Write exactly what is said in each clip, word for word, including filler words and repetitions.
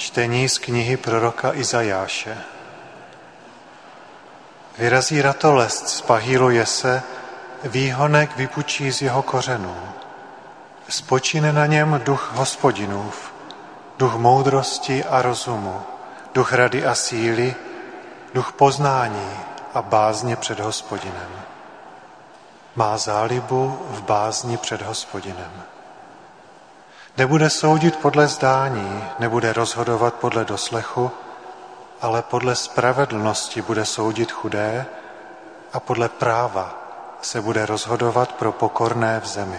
Čtení z knihy proroka Izajáše. Vyrazí ratolest z pahýlu jese, výhonek vypučí z jeho kořenů. Spočine na něm duch Hospodinův, duch moudrosti a rozumu, duch rady a síly, duch poznání a bázně před Hospodinem. Má zálibu v bázni před Hospodinem. Nebude soudit podle zdání, nebude rozhodovat podle doslechu, ale podle spravedlnosti bude soudit chudé a podle práva se bude rozhodovat pro pokorné v zemi.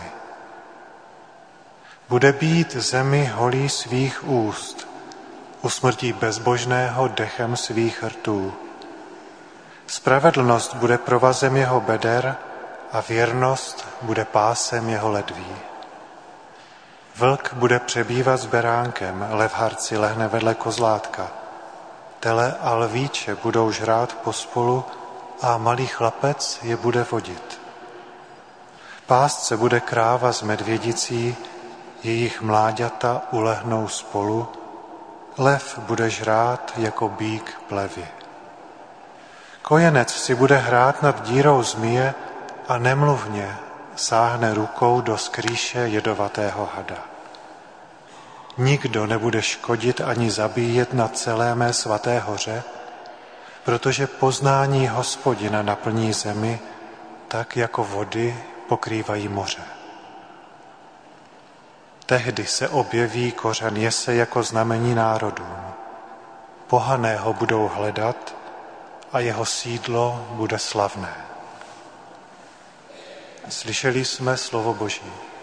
Bude být zemi holí svých úst, usmrtí bezbožného dechem svých rtů. Spravedlnost bude provazem jeho beder a věrnost bude pásem jeho ledví. Vlk bude přebývat s beránkem, lev harci lehne vedle kozlátka. Tele a lvíče budou žrát pospolu a malý chlapec je bude vodit. Pást se bude kráva s medvědicí, jejich mláďata ulehnou spolu, lev bude žrát jako býk plevy. Kojenec si bude hrát nad dírou zmije a nemluvně sáhne rukou do skrýše jedovatého hada. Nikdo nebude škodit ani zabíjet na celé mé svaté hoře, protože poznání Hospodina naplní zemi, tak jako vody pokrývají moře. Tehdy se objeví kořen jese jako znamení národům. Pohané ho budou hledat a jeho sídlo bude slavné. Slyšeli jsme slovo Boží.